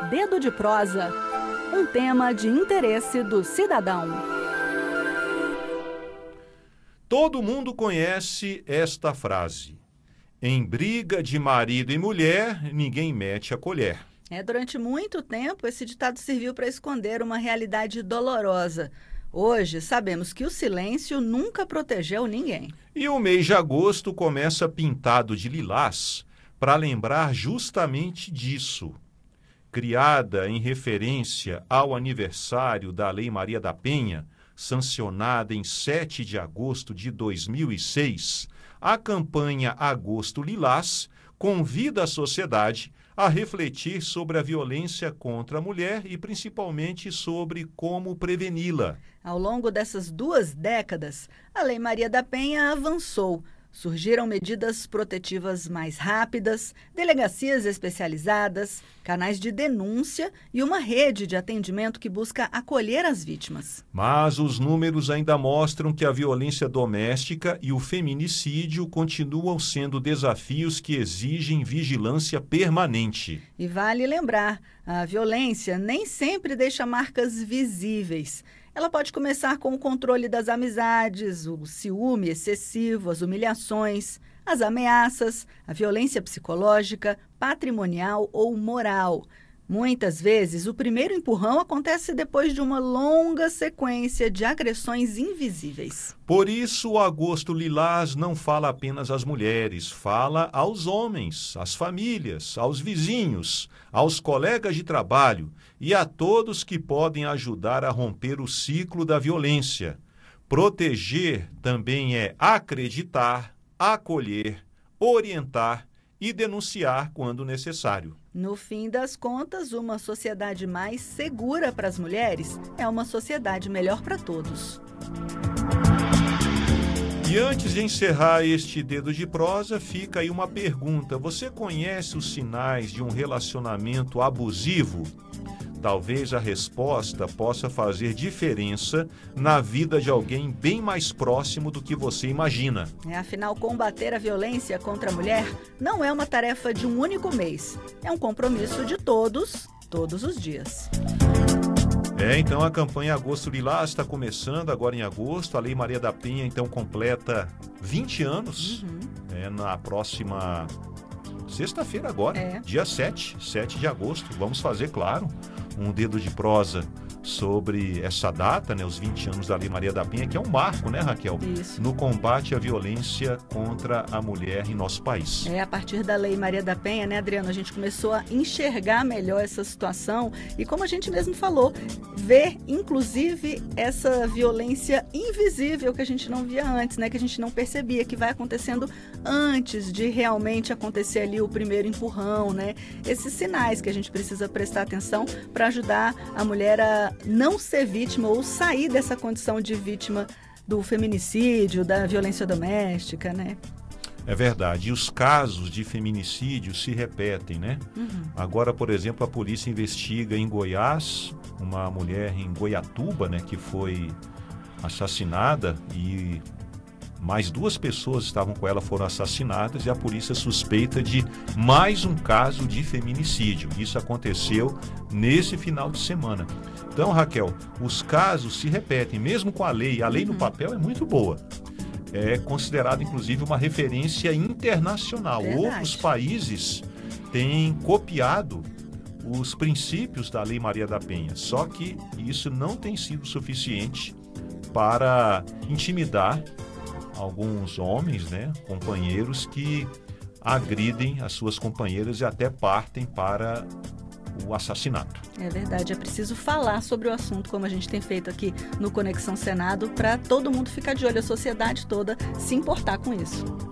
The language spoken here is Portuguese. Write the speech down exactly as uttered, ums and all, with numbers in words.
Dedo de Prosa, um tema de interesse do cidadão. Todo mundo conhece esta frase: em briga de marido e mulher, ninguém mete a colher. É, durante muito tempo, esse ditado serviu para esconder uma realidade dolorosa. Hoje, sabemos que o silêncio nunca protegeu ninguém. E o mês de agosto começa pintado de lilás para lembrar justamente disso. Criada em referência ao aniversário da Lei Maria da Penha, sancionada em sete de agosto de dois mil e seis, a campanha Agosto Lilás convida a sociedade a refletir sobre a violência contra a mulher e principalmente sobre como preveni-la. Ao longo dessas duas décadas, a Lei Maria da Penha avançou. Surgiram medidas protetivas mais rápidas, delegacias especializadas, canais de denúncia e uma rede de atendimento que busca acolher as vítimas. Mas os números ainda mostram que a violência doméstica e o feminicídio continuam sendo desafios que exigem vigilância permanente. E vale lembrar, a violência nem sempre deixa marcas visíveis. Ela pode começar com o controle das amizades, o ciúme excessivo, as humilhações, as ameaças, a violência psicológica, patrimonial ou moral. Muitas vezes, o primeiro empurrão acontece depois de uma longa sequência de agressões invisíveis. Por isso, o Agosto Lilás não fala apenas às mulheres, fala aos homens, às famílias, aos vizinhos, aos colegas de trabalho e a todos que podem ajudar a romper o ciclo da violência. Proteger também é acreditar, acolher, orientar e denunciar quando necessário. No fim das contas, uma sociedade mais segura para as mulheres é uma sociedade melhor para todos. E antes de encerrar este Dedo de Prosa, fica aí uma pergunta. Você conhece os sinais de um relacionamento abusivo? Talvez a resposta possa fazer diferença na vida de alguém bem mais próximo do que você imagina. É, afinal, combater a violência contra a mulher não é uma tarefa de um único mês. É um compromisso de todos, todos os dias. É, então a campanha Agosto Lilás está começando agora em agosto. A Lei Maria da Penha, então, completa vinte anos. Uhum. É, na próxima sexta-feira agora, é. dia sete, sete de agosto. Vamos fazer, claro, um Dedo de Prosa sobre essa data, né, os vinte anos da Lei Maria da Penha, que é um marco, né, Raquel? Isso. No combate à violência contra a mulher em nosso país. É, a partir da Lei Maria da Penha, né, Adriano, a gente começou a enxergar melhor essa situação e, como a gente mesmo falou, ver, inclusive, essa violência invisível que a gente não via antes, né, que a gente não percebia, que vai acontecendo antes de realmente acontecer ali o primeiro empurrão, né? Esses sinais que a gente precisa prestar atenção para ajudar a mulher a não ser vítima ou sair dessa condição de vítima do feminicídio, da violência doméstica, né? É verdade. E os casos de feminicídio se repetem, né? Uhum. Agora, por exemplo, a polícia investiga em Goiás uma mulher em Goiatuba, né, que foi assassinada e mais duas pessoas estavam com ela, foram assassinadas e a polícia suspeita de mais um caso de feminicídio. Isso aconteceu nesse final de semana. Então, Raquel, os casos se repetem, mesmo com a lei. A lei no papel é muito boa. É considerada, inclusive, uma referência internacional. Verdade. Outros países têm copiado os princípios da Lei Maria da Penha. Só que isso não tem sido suficiente para intimidar alguns homens, né, companheiros que agridem as suas companheiras e até partem para o assassinato. É verdade, é preciso falar sobre o assunto, como a gente tem feito aqui no Conexão Senado, para todo mundo ficar de olho, a sociedade toda se importar com isso.